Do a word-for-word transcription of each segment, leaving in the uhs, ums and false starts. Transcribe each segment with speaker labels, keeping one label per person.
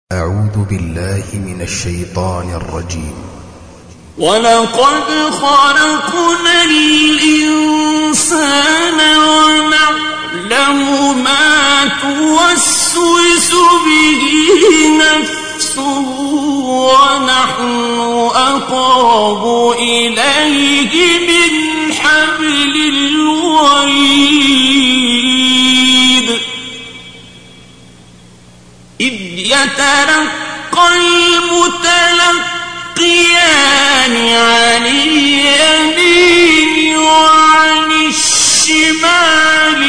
Speaker 1: أعوذ بالله من الشيطان الرجيم.
Speaker 2: ولقد خلقنا الإنسان ونعلم ما توسوس به نفسه ونحن أقرب إليه من حبل الوريد إذ يتلقى المتلقيان عن اليمين وعن الشمال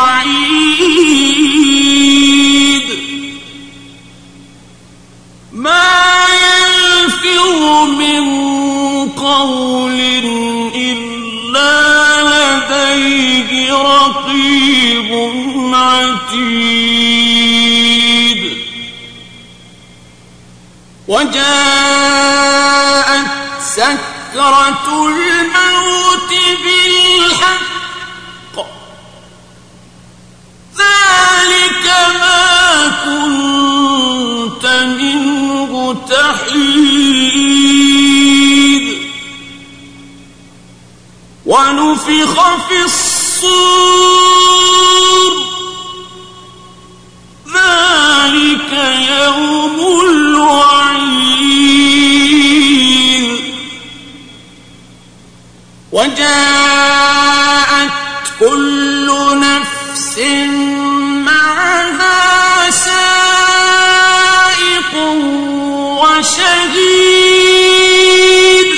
Speaker 2: قعيد ما يلفظ من قول إلا لديه رقيب عتيد وجاءت سكرة الموت بالحق ذلك ما كنت منه تحيد ونفخ في الصور ذلك يوم الوعيد وجاءت كل نفس معها سائق وشهيد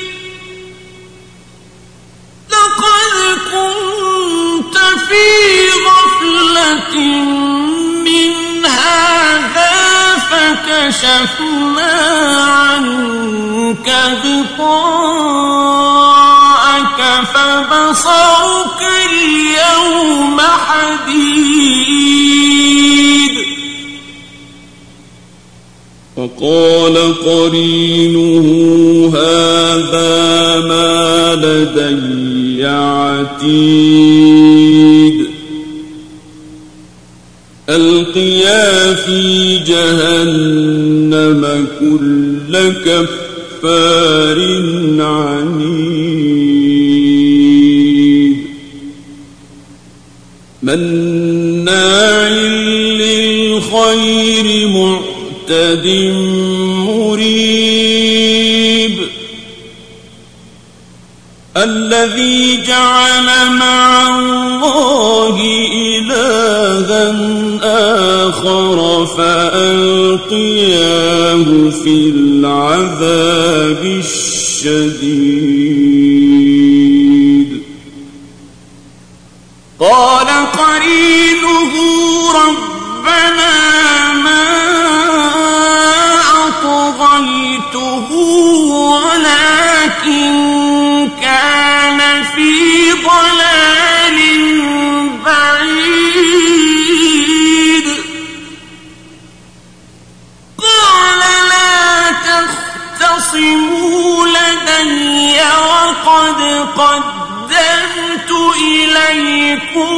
Speaker 2: لقد كنت في غفلة من هذا فكشفنا عنك غطاءك فبصرك اليوم حديد وقال قرينه هذا ما لدي عتيد ألقيا في جهنم كل كفار عنيد مناع للخير معتد مريب الذي جعل مع الله إلها آخر فألقياه في العذاب الشديد قال قرينه ربنا ما أطغيته ولكن كان في ضلال بعيد قال لا تختصموا لدي وقد قدمت إليكم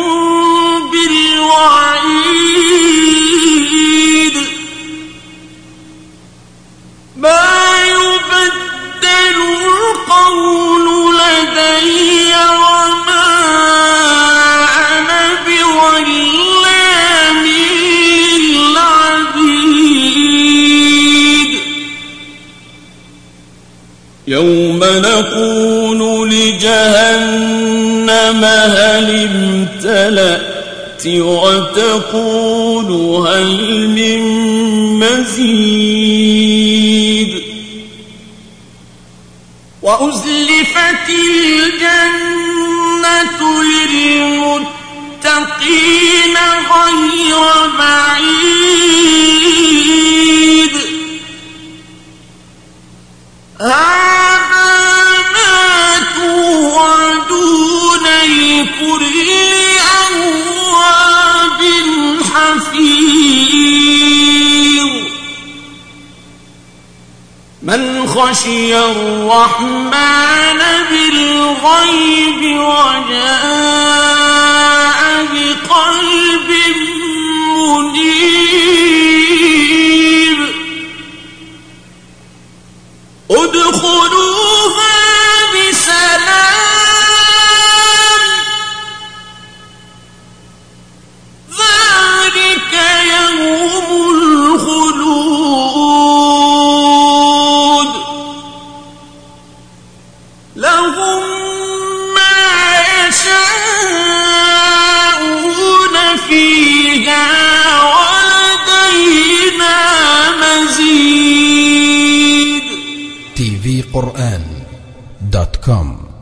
Speaker 2: بالوعيد ما يبدل القول لدي وما أنا بظلام للعبيد يوم نقول لجهنم هل امتلأت وتقول هل من مزيد وأزلفت الجنة للمتقين غير بعيد هذا ما توعدون لكل أواب حفيظ من خشي الرحمن بالغيب وجاء بقلب منيب
Speaker 1: القرآن دوت كوم.